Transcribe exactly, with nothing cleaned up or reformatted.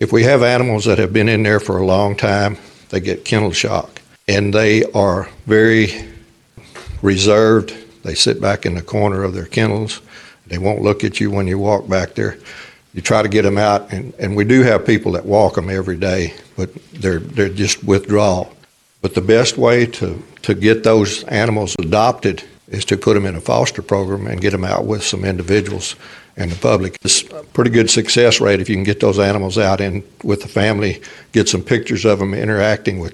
If we have animals that have been in there for a long time, they get kennel shock, and they are very reserved. They sit back in the corner of their kennels. They won't look at you when you walk back there. You try to get them out, and, and we do have people that walk them every day, but they're they're just withdrawal. But the best way to, to get those animals adopted is to put them in a foster program and get them out with some individuals and the public. It's a pretty good success rate if you can get those animals out in with the family, get some pictures of them interacting with